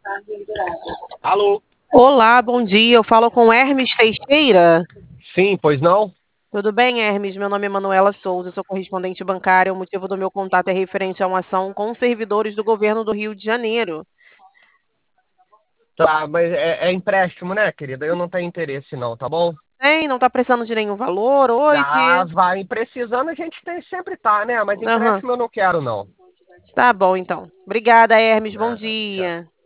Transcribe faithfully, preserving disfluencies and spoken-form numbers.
Alô? Olá, bom dia. Eu falo com Hermes Teixeira. Sim, pois não? Tudo bem, Hermes? Meu nome é Manuela Souza, sou correspondente bancária. O motivo do meu contato é referente a uma ação com servidores do governo do Rio de Janeiro. Tá, mas é, é empréstimo, né, querida? Eu não tenho interesse não, tá bom? Tem? Não está precisando de nenhum valor Ah, hoje? vai precisando, a gente tem, sempre tá, né? Mas Aham. empréstimo eu não quero não. Tá bom, então. Obrigada, Hermes. Bom Nada, tchau. dia.